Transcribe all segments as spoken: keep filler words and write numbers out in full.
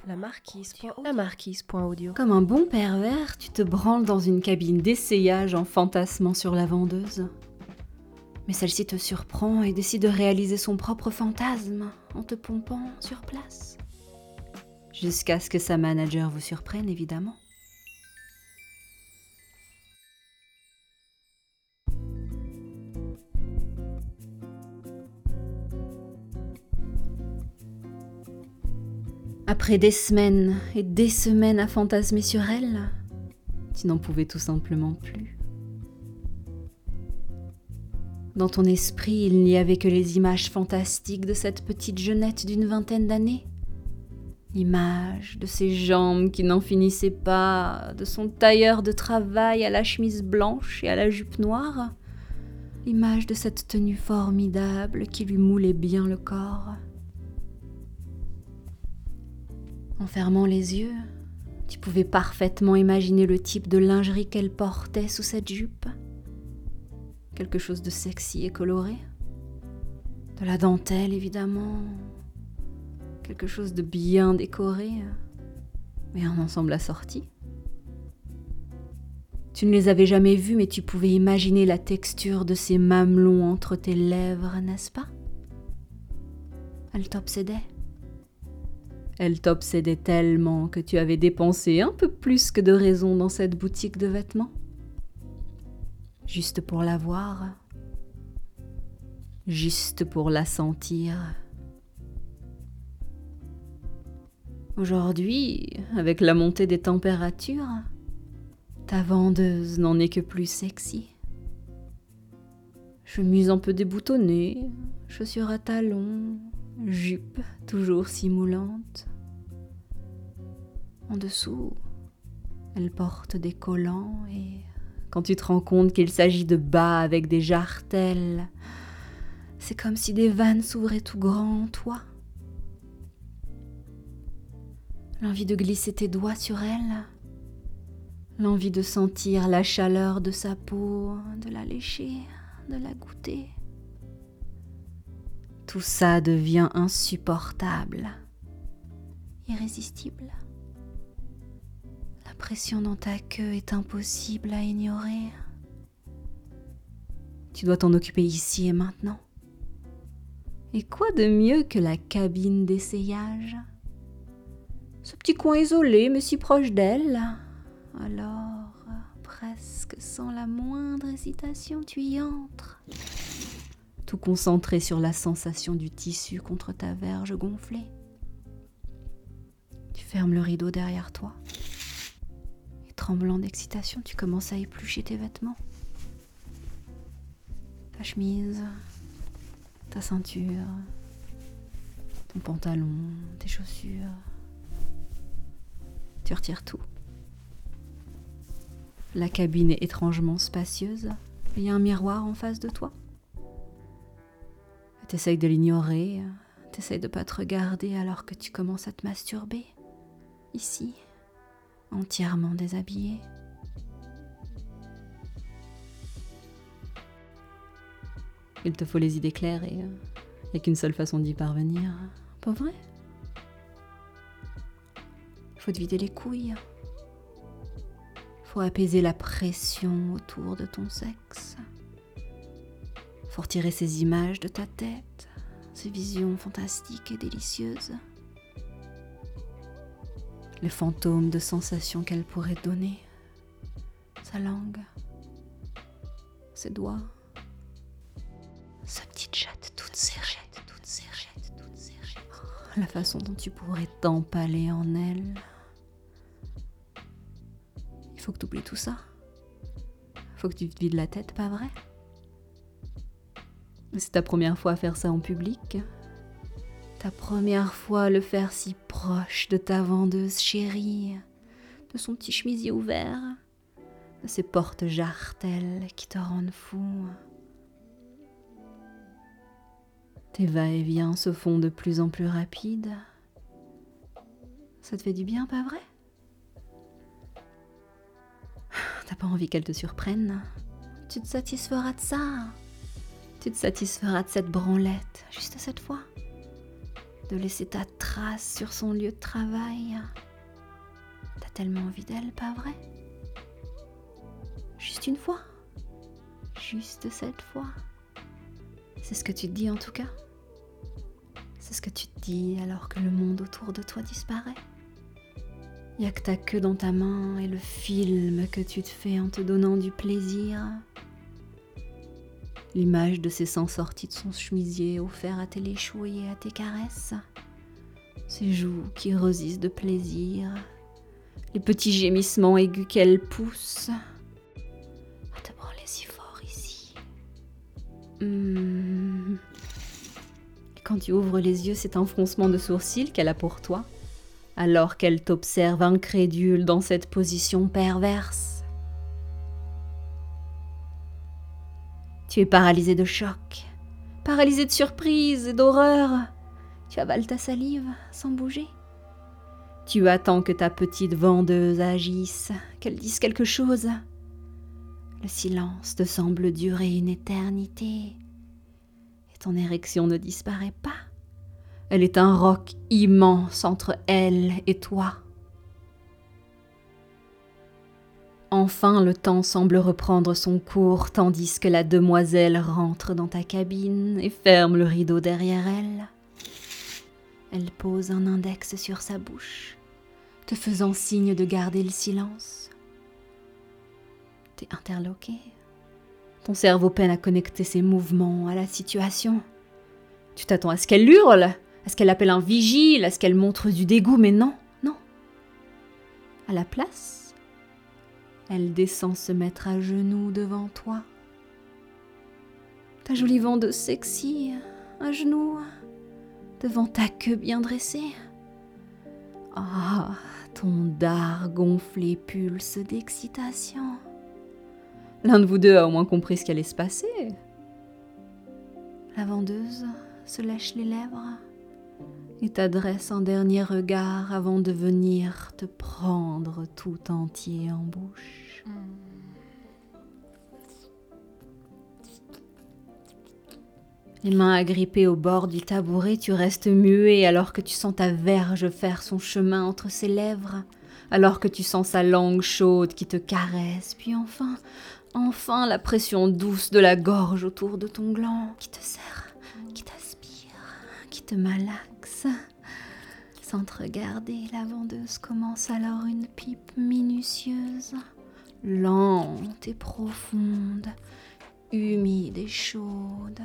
La marquise. La marquise.audio. Comme un bon pervers, tu te branles dans une cabine d'essayage en fantasmant sur la vendeuse. Mais celle-ci te surprend et décide de réaliser son propre fantasme en te pompant sur place. Jusqu'à ce que sa manager vous surprenne, évidemment. Après des semaines et des semaines à fantasmer sur elle, tu n'en pouvais tout simplement plus. Dans ton esprit, il n'y avait que les images fantastiques de cette petite jeunette d'une vingtaine d'années. L'image de ses jambes qui n'en finissaient pas, de son tailleur de travail à la chemise blanche et à la jupe noire. L'image de cette tenue formidable qui lui moulait bien le corps. En fermant les yeux, tu pouvais parfaitement imaginer le type de lingerie qu'elle portait sous cette jupe. Quelque chose de sexy et coloré. De la dentelle, évidemment. Quelque chose de bien décoré. Mais un ensemble assorti. Tu ne les avais jamais vus, mais tu pouvais imaginer la texture de ses mamelons entre tes lèvres, n'est-ce pas? Elle t'obsédait. Elle t'obsédait tellement que tu avais dépensé un peu plus que de raison dans cette boutique de vêtements. Juste pour la voir. Juste pour la sentir. Aujourd'hui, avec la montée des températures, ta vendeuse n'en est que plus sexy. Chemise un peu déboutonnée, chaussures à talons, jupe toujours si moulante. En dessous, elle porte des collants et quand tu te rends compte qu'il s'agit de bas avec des jarretelles, c'est comme si des vannes s'ouvraient tout grand en toi. L'envie de glisser tes doigts sur elle, l'envie de sentir la chaleur de sa peau, de la lécher, de la goûter. Tout ça devient insupportable, irrésistible. La pression dans ta queue est impossible à ignorer. Tu dois t'en occuper ici et maintenant. Et quoi de mieux que la cabine d'essayage ? Ce petit coin isolé, mais si proche d'elle. Alors, presque sans la moindre hésitation, tu y entres. Tout concentré sur la sensation du tissu contre ta verge gonflée. Tu fermes le rideau derrière toi. Et tremblant d'excitation, tu commences à éplucher tes vêtements. Ta chemise, ta ceinture, ton pantalon, tes chaussures. Tu retires tout. La cabine est étrangement spacieuse. Il y a un miroir en face de toi. T'essayes de l'ignorer, t'essayes de pas te regarder alors que tu commences à te masturber. Ici, entièrement déshabillée. Il te faut les idées claires et il n'y a qu'une seule façon d'y parvenir. Pas vrai ? Faut te vider les couilles. Faut apaiser la pression autour de ton sexe. Faut retirer ces images de ta tête, ces visions fantastiques et délicieuses. Les fantômes de sensations qu'elle pourrait donner. Sa langue, ses doigts, sa petite chatte toute serrée, toute serrée, toute serrée. La façon dont tu pourrais t'empaler en elle. Il faut que tu oublies tout ça. Faut que tu te vides la tête, pas vrai ? C'est ta première fois à faire ça en public. Ta première fois à le faire si proche de ta vendeuse chérie, de son petit chemisier ouvert, de ses portes jarretelles qui te rendent fou. Tes va-et-vient se font de plus en plus rapides. Ça te fait du bien, pas vrai ? T'as pas envie qu'elle te surprenne ? Tu te satisferas de ça. Tu te satisferas de cette branlette, juste cette fois. De de laisser ta trace sur son lieu de travail. T'as tellement envie d'elle, pas vrai? Juste une fois. Juste cette fois. C'est ce que tu te dis en tout cas. C'est ce que tu te dis alors que le monde autour de toi disparaît. Il n'y a que ta queue dans ta main et le film que tu te fais en te donnant du plaisir. L'image de ses seins sortis de son chemisier offert à tes léchouilles et à tes caresses. Ses joues qui rosissent de plaisir. Les petits gémissements aigus qu'elle pousse. À te branler si fort ici. Mmh. Quand tu ouvres les yeux, c'est un froncement de sourcils qu'elle a pour toi, alors qu'elle t'observe incrédule dans cette position perverse. Tu es paralysé de choc, paralysé de surprise et d'horreur. Tu avales ta salive sans bouger. Tu attends que ta petite vendeuse agisse, qu'elle dise quelque chose. Le silence te semble durer une éternité. Et ton érection ne disparaît pas. Elle est un roc immense entre elle et toi. Enfin, le temps semble reprendre son cours, tandis que la demoiselle rentre dans ta cabine et ferme le rideau derrière elle. Elle pose un index sur sa bouche, te faisant signe de garder le silence. T'es interloqué. Ton cerveau peine à connecter ses mouvements à la situation. Tu t'attends à ce qu'elle hurle, à ce qu'elle appelle un vigile, à ce qu'elle montre du dégoût, mais non, non. À la place, elle descend se mettre à genoux devant toi. Ta jolie vendeuse sexy, à genoux, devant ta queue bien dressée. Ah, ton dard gonflé pulse d'excitation. L'un de vous deux a au moins compris ce qui allait se passer. La vendeuse se lèche les lèvres et t'adresse un dernier regard avant de venir te prendre tout entier en bouche. Les mains agrippées au bord du tabouret, tu restes muet alors que tu sens ta verge faire son chemin entre ses lèvres, alors que tu sens sa langue chaude qui te caresse, puis enfin, enfin la pression douce de la gorge autour de ton gland qui te serre, qui t'aspire, qui te malaxe. Sans te regarder, la vendeuse commence alors une pipe minutieuse, lente et profonde, humide et chaude.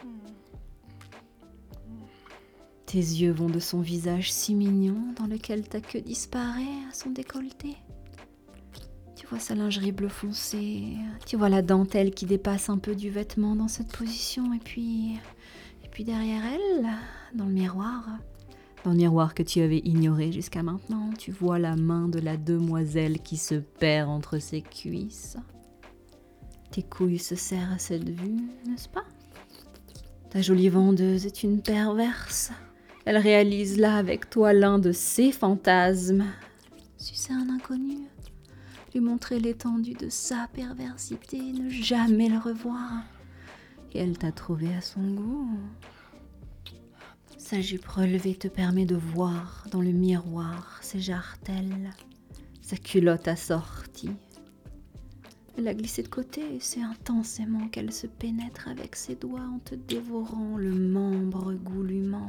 Tes yeux vont de son visage si mignon dans lequel ta queue disparaît à son décolleté. Tu vois sa lingerie bleu foncé, tu vois la dentelle qui dépasse un peu du vêtement dans cette position, et puis, et puis derrière elle, dans le miroir, dans le miroir que tu avais ignoré jusqu'à maintenant, tu vois la main de la demoiselle qui se perd entre ses cuisses. Tes couilles se serrent à cette vue, n'est-ce pas? Ta jolie vendeuse est une perverse. Elle réalise là avec toi l'un de ses fantasmes. Sucer un inconnu, lui montrer l'étendue de sa perversité, ne jamais le revoir. Et elle t'a trouvé à son goût. Sa jupe relevée te permet de voir dans le miroir ses jarretelles, sa culotte assortie. Elle a glissé de côté et c'est intensément qu'elle se pénètre avec ses doigts en te dévorant le membre goulûment.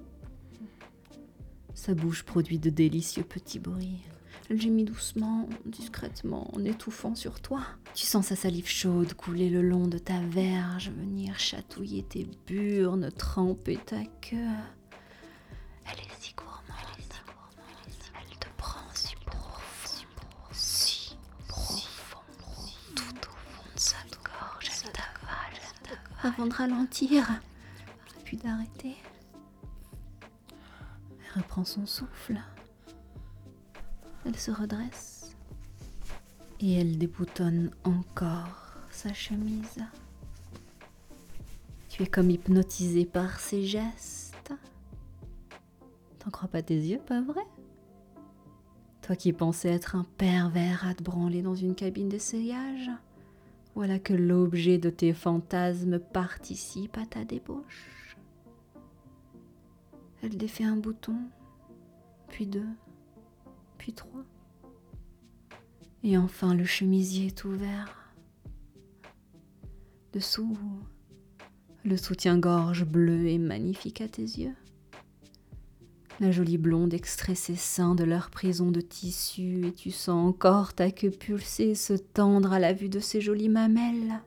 Sa bouche produit de délicieux petits bruits. Elle gémit doucement, discrètement, en étouffant sur toi. Tu sens sa salive chaude couler le long de ta verge, venir chatouiller tes burnes, tremper ta queue. Elle est si gourmande, elle te prend si profond, si profond, tout au fond de sa gorge, elle t'avale, avant de ralentir, puis d'arrêter. Elle reprend son souffle. Elle se redresse et elle déboutonne encore sa chemise. Tu es comme hypnotisé par ses gestes. T'en crois pas tes yeux, pas vrai? Toi qui pensais être un pervers à te branler dans une cabine d'essayage, voilà que l'objet de tes fantasmes participe à ta débauche. Elle défait un bouton, puis deux, puis trois. Et enfin le chemisier est ouvert. Dessous, le soutien-gorge bleu et magnifique à tes yeux. La jolie blonde extrait ses seins de leur prison de tissu et tu sens encore ta queue pulser se tendre à la vue de ses jolies mamelles.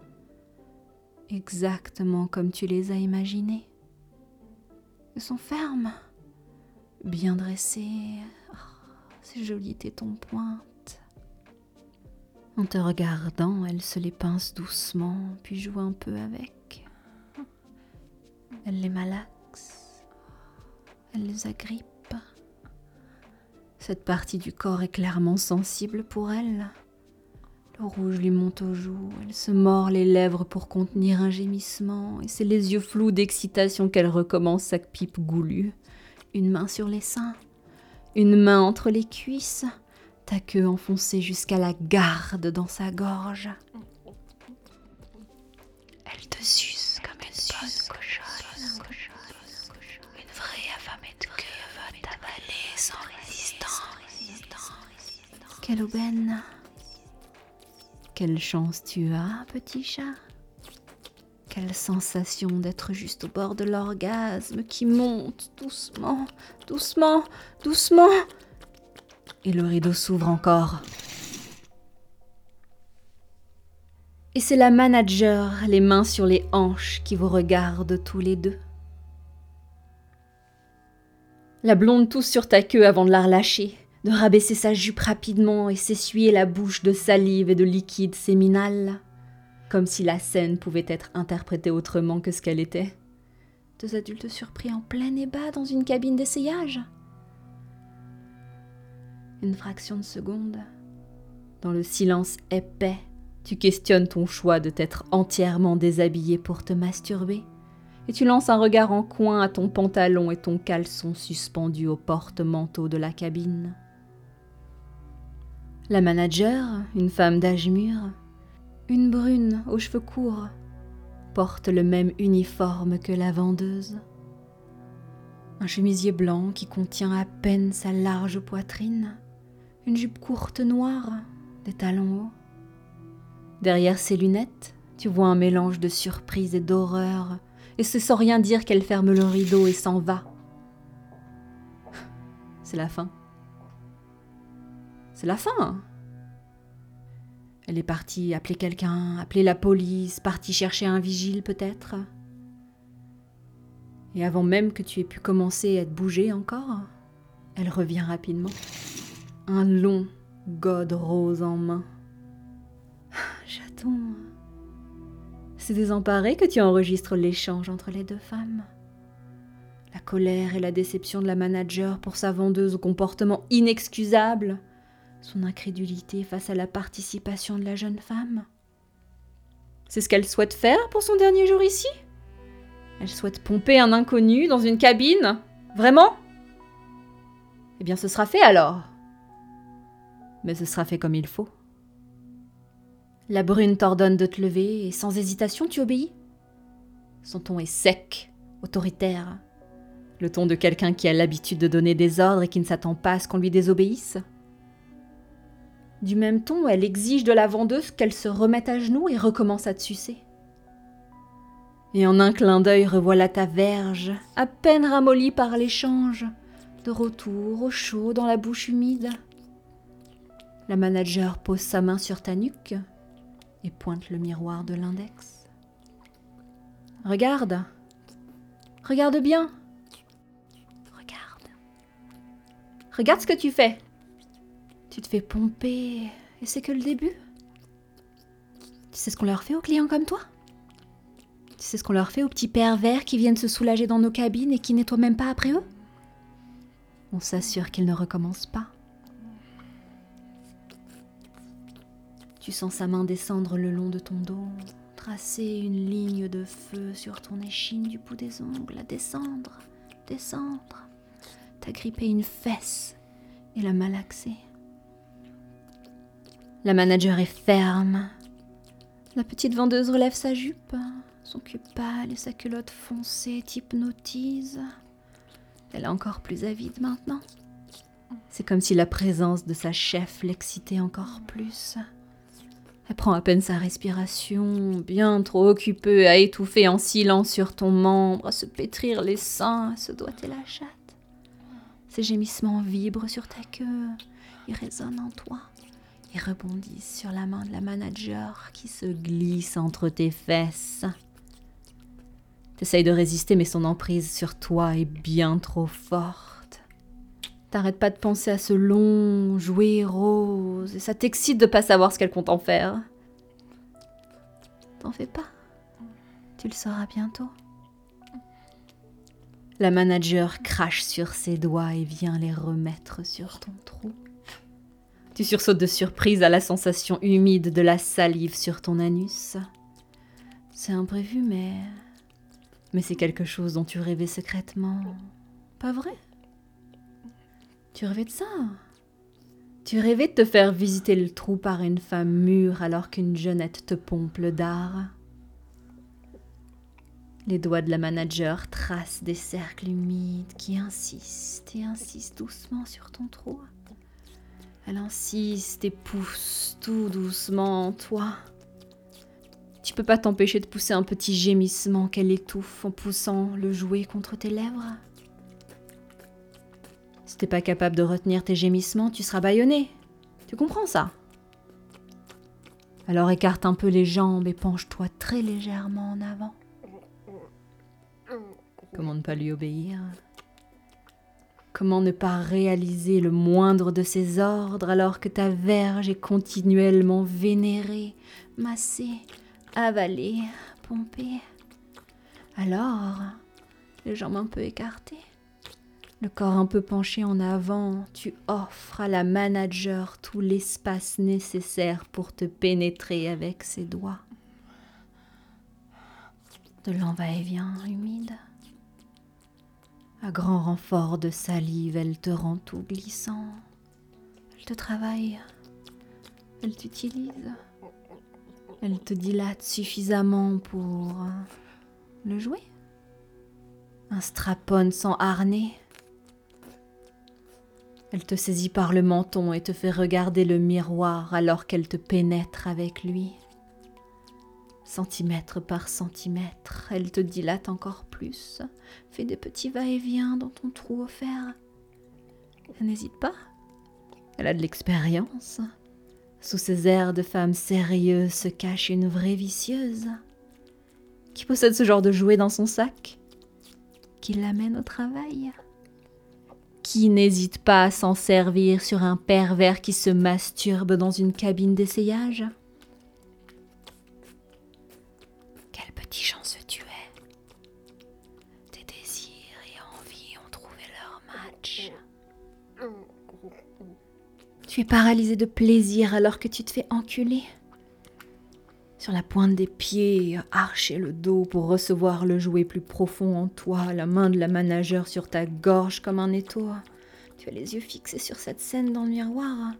Exactement comme tu les as imaginées. Elles sont fermes, bien dressées. Oh, c'est joli tétons pointe. En te regardant, elle se les pince doucement, puis joue un peu avec. Elle les malaxe, elle les agrippe. Cette partie du corps est clairement sensible pour elle. Le rouge lui monte aux joues, elle se mord les lèvres pour contenir un gémissement, et c'est les yeux flous d'excitation qu'elle recommence sa pipe goulue. Une main sur les seins, une main entre les cuisses, ta queue enfoncée jusqu'à la garde dans sa gorge. Elle te suce comme une bonne cochonne. Une vraie affamée de queue va t'avaler sans résistance. Quelle aubaine! Quelle chance tu as, petit chat! Quelle sensation d'être juste au bord de l'orgasme qui monte doucement, doucement, doucement. Et le rideau s'ouvre encore. Et c'est la manager, les mains sur les hanches, qui vous regarde tous les deux. La blonde tousse sur ta queue avant de la relâcher, de rabaisser sa jupe rapidement et s'essuyer la bouche de salive et de liquide séminal, comme si la scène pouvait être interprétée autrement que ce qu'elle était. Deux adultes surpris en plein ébat dans une cabine d'essayage. Une fraction de seconde, dans le silence épais, tu questionnes ton choix de t'être entièrement déshabillé pour te masturber, et tu lances un regard en coin à ton pantalon et ton caleçon suspendus au porte-manteau de la cabine. La manager, une femme d'âge mûr, une brune aux cheveux courts, porte le même uniforme que la vendeuse. Un chemisier blanc qui contient à peine sa large poitrine, une jupe courte noire, des talons hauts. Derrière ses lunettes, tu vois un mélange de surprise et d'horreur, et c'est sans rien dire qu'elle ferme le rideau et s'en va. C'est la fin. C'est la fin. Elle est partie appeler quelqu'un, appeler la police, partie chercher un vigile peut-être. Et avant même que tu aies pu commencer à te bouger encore, elle revient rapidement. Un long gode rose en main. Chaton, c'est désemparé que tu enregistres l'échange entre les deux femmes. La colère et la déception de la manager pour sa vendeuse au comportement inexcusable, son incrédulité face à la participation de la jeune femme. C'est ce qu'elle souhaite faire pour son dernier jour ici ? Elle souhaite pomper un inconnu dans une cabine ? Vraiment ? Eh bien, ce sera fait alors. Mais ce sera fait comme il faut. La brune t'ordonne de te lever et sans hésitation, tu obéis. Son ton est sec, autoritaire. Le ton de quelqu'un qui a l'habitude de donner des ordres et qui ne s'attend pas à ce qu'on lui désobéisse. Du même ton, elle exige de la vendeuse qu'elle se remette à genoux et recommence à te sucer. Et en un clin d'œil, revoilà ta verge, à peine ramollie par l'échange, de retour au chaud dans la bouche humide. La manager pose sa main sur ta nuque et pointe le miroir de l'index. Regarde. Regarde bien. Regarde. Regarde ce que tu fais. Tu te fais pomper et c'est que le début. Tu sais ce qu'on leur fait aux clients comme toi ? Tu sais ce qu'on leur fait aux petits pervers qui viennent se soulager dans nos cabines et qui nettoient même pas après eux ? On s'assure qu'ils ne recommencent pas. Tu sens sa main descendre le long de ton dos, tracer une ligne de feu sur ton échine du bout des ongles, à descendre, descendre. T'as grippé une fesse et la malaxer. La manager est ferme. La petite vendeuse relève sa jupe. Son cul pâle et sa culotte foncée t'hypnotisent. Elle est encore plus avide maintenant. C'est comme si la présence de sa chef l'excitait encore plus. Elle prend à peine sa respiration, bien trop occupée à étouffer en silence sur ton membre, à se pétrir les seins, à se doigter la chatte. Ses gémissements vibrent sur ta queue, ils résonnent en toi. Ils rebondissent sur la main de la manager qui se glisse entre tes fesses. T'essayes de résister, mais son emprise sur toi est bien trop forte. T'arrêtes pas de penser à ce long jouet rose, et ça t'excite de pas savoir ce qu'elle compte en faire. T'en fais pas. Tu le sauras bientôt. La manager crache sur ses doigts et vient les remettre sur ton trou. Tu sursautes de surprise à la sensation humide de la salive sur ton anus. C'est imprévu, mais... Mais c'est quelque chose dont tu rêvais secrètement. Pas vrai? Tu rêvais de ça? Tu rêvais de te faire visiter le trou par une femme mûre alors qu'une jeunette te pompe le dard. Les doigts de la manager tracent des cercles humides qui insistent et insistent doucement sur ton trou. Elle insiste et pousse tout doucement en toi. Tu peux pas t'empêcher de pousser un petit gémissement qu'elle étouffe en poussant le jouet contre tes lèvres. Si t'es pas capable de retenir tes gémissements, tu seras bâillonné. Tu comprends ça? Alors écarte un peu les jambes et penche-toi très légèrement en avant. Comment ne pas lui obéir? Comment ne pas réaliser le moindre de ses ordres alors que ta verge est continuellement vénérée, massée, avalée, pompée? Alors, les jambes un peu écartées, le corps un peu penché en avant, tu offres à la manager tout l'espace nécessaire pour te pénétrer avec ses doigts. De l'en va-et-vient humide. À grand renfort de salive, elle te rend tout glissant. Elle te travaille. Elle t'utilise. Elle te dilate suffisamment pour le jouer. Un strap-on sans harnais. Elle te saisit par le menton et te fait regarder le miroir alors qu'elle te pénètre avec lui. Centimètre par centimètre, elle te dilate encore plus, fait des petits va-et-vient dans ton trou offert. Elle n'hésite pas, elle a de l'expérience. Sous ses airs de femme sérieuse se cache une vraie vicieuse, qui possède ce genre de jouet dans son sac, qui l'amène au travail, qui n'hésite pas à s'en servir sur un pervers qui se masturbe dans une cabine d'essayage. Petit chanceux tu es. Tes désirs et envies ont trouvé leur match. Tu es paralysé de plaisir alors que tu te fais enculer. Sur la pointe des pieds, archer le dos pour recevoir le jouet plus profond en toi, la main de la manager sur ta gorge comme un étau. Tu as les yeux fixés sur cette scène dans le miroir.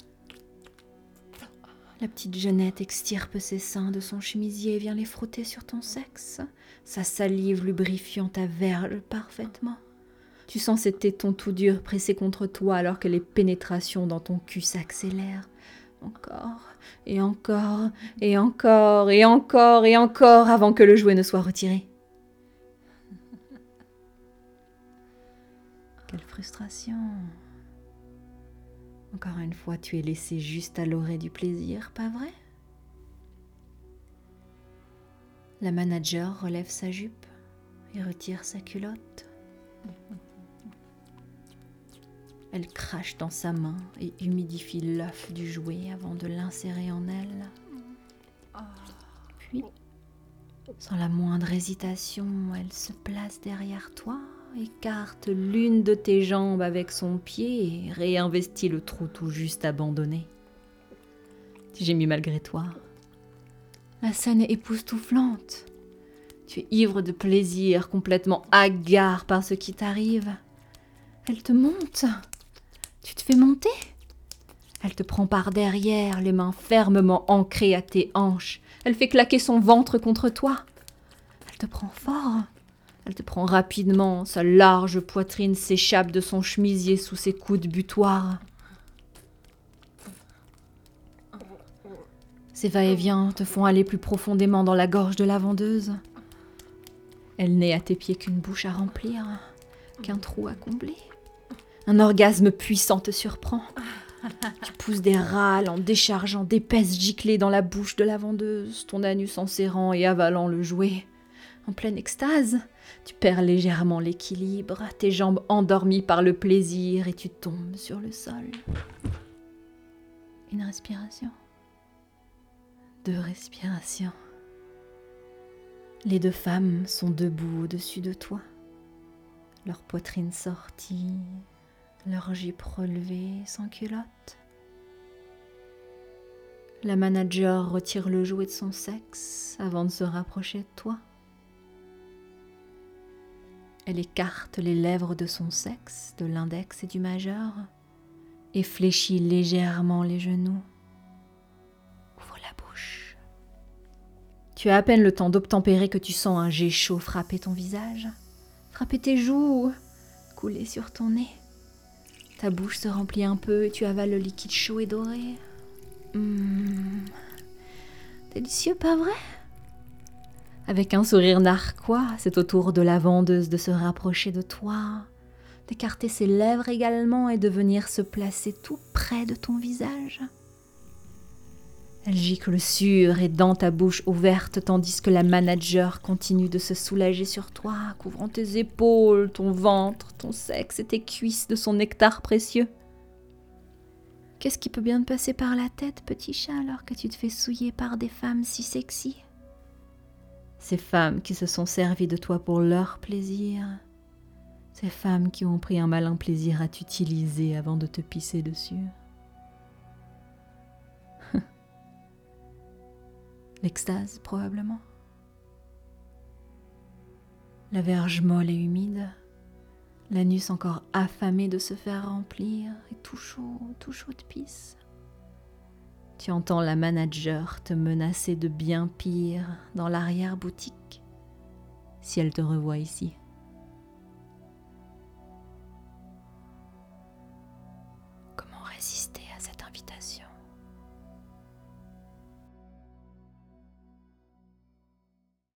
La petite jeunette extirpe ses seins de son chemisier et vient les frotter sur ton sexe, sa salive lubrifiant ta verge parfaitement. Tu sens ses tétons tout durs pressés contre toi alors que les pénétrations dans ton cul s'accélèrent. Encore, et encore, et encore, et encore, et encore, avant que le jouet ne soit retiré. Quelle frustration! Encore une fois, tu es laissé juste à l'orée du plaisir, pas vrai? La manager relève sa jupe et retire sa culotte. Elle crache dans sa main et humidifie l'œuf du jouet avant de l'insérer en elle. Puis, sans la moindre hésitation, elle se place derrière toi, écarte l'une de tes jambes avec son pied et réinvestit le trou tout juste abandonné. Tu gémis malgré toi. La scène est époustouflante. Tu es ivre de plaisir, complètement hagard par ce qui t'arrive. Elle te monte. Tu te fais monter. Elle te prend par derrière, les mains fermement ancrées à tes hanches. Elle fait claquer son ventre contre toi. Elle te prend fort. Elle te prend rapidement, sa large poitrine s'échappe de son chemisier sous ses coups de butoir. Ces va-et-vient te font aller plus profondément dans la gorge de la vendeuse. Elle n'est à tes pieds qu'une bouche à remplir, qu'un trou à combler. Un orgasme puissant te surprend. Tu pousses des râles en déchargeant d'épaisses giclées dans la bouche de la vendeuse, ton anus en serrant et avalant le jouet. En pleine extase, tu perds légèrement l'équilibre, tes jambes endormies par le plaisir et tu tombes sur le sol. Une respiration. Deux respirations. Les deux femmes sont debout au-dessus de toi, leur poitrine sortie, leur jupe relevée sans culotte. La manager retire le jouet de son sexe avant de se rapprocher de toi. Elle écarte les lèvres de son sexe, de l'index et du majeur, et fléchit légèrement les genoux. Ouvre la bouche. Tu as à peine le temps d'obtempérer que tu sens un jet chaud frapper ton visage, frapper tes joues, couler sur ton nez. Ta bouche se remplit un peu et tu avales le liquide chaud et doré. Mmh. Délicieux, pas vrai? Avec un sourire narquois, c'est au tour de la vendeuse de se rapprocher de toi, d'écarter ses lèvres également et de venir se placer tout près de ton visage. Elle gicle sur et dans ta bouche ouverte tandis que la manager continue de se soulager sur toi, couvrant tes épaules, ton ventre, ton sexe et tes cuisses de son nectar précieux. Qu'est-ce qui peut bien te passer par la tête, petit chat, alors que tu te fais souiller par des femmes si sexy? Ces femmes qui se sont servies de toi pour leur plaisir. Ces femmes qui ont pris un malin plaisir à t'utiliser avant de te pisser dessus. L'extase, probablement. La verge molle et humide. L'anus encore affamé de se faire remplir et tout chaud, tout chaud de pisse. Tu entends la manager te menacer de bien pire dans l'arrière-boutique si elle te revoit ici. Comment résister à cette invitation ?